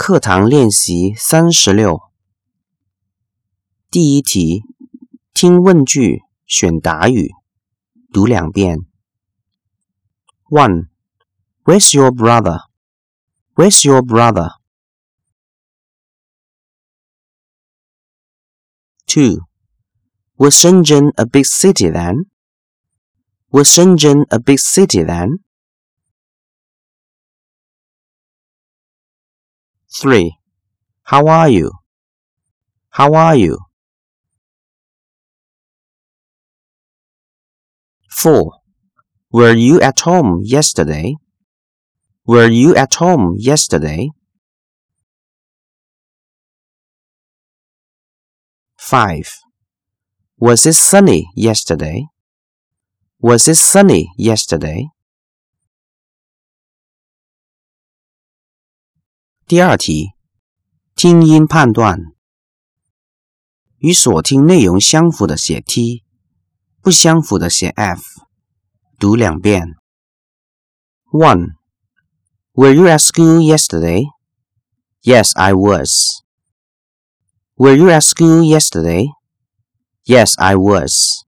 课堂练习36。第一题，听问句，选答语，读2遍。1. Where's your brother? Where's your brother? 2. Was Shenzhen a big city then? Was Shenzhen a big city then? 3. How are you? How are you? 4. Were you at home yesterday? Were you at home yesterday? 5. Was it sunny yesterday? Was it sunny yesterday? 第二题，听音判断。与所听内容相符的写 T， 不相符的写 F。读2遍。1. Were you at school yesterday? Yes, I was. Were you at school yesterday? Yes, I was.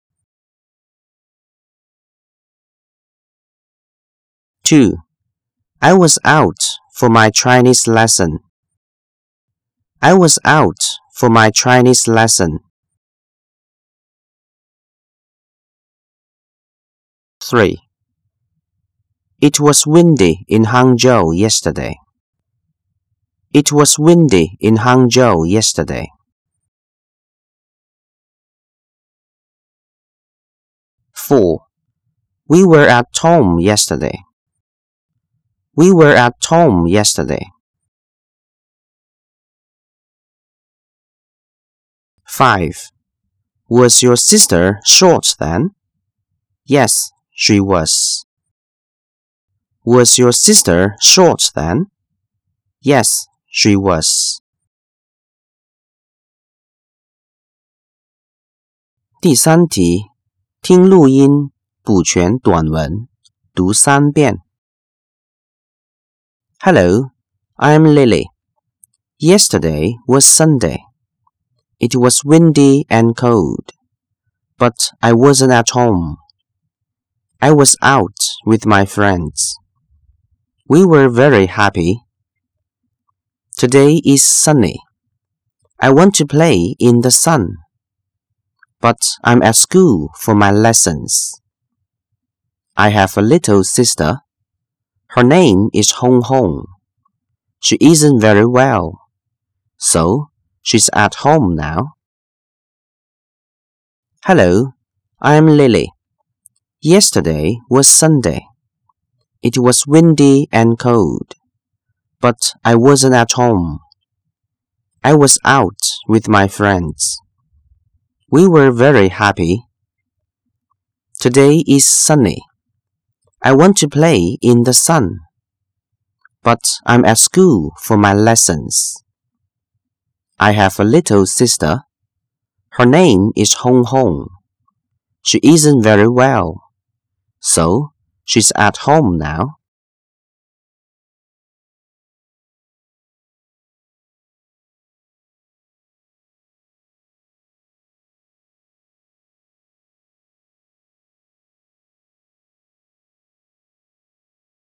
2. I was out for my Chinese lesson. I was out for my Chinese lesson. 3. It was windy in Hangzhou yesterday. It was windy in Hangzhou yesterday. 4. We were at home yesterday. We were at home yesterday. 5. Was your sister short then? Yes, she was. Was your sister short then? Yes, she was. 第3题，听录音，补全短文，读3遍。Hello, I'm Lily. Yesterday was Sunday. It was windy and cold, but I wasn't at home. I was out with my friends. We were very happy. Today is sunny. I want to play in the sun, but I'm at school for my lessons. I have a little sister. Her name is Hong Hong. She isn't very well, so she's at home now. Hello, I'm Lily. Yesterday was Sunday. It was windy and cold, but I wasn't at home. I was out with my friends. We were very happy. Today is sunny. I want to play in the sun, but I'm at school for my lessons. I have a little sister. Her name is Hong Hong. She isn't very well, so she's at home now.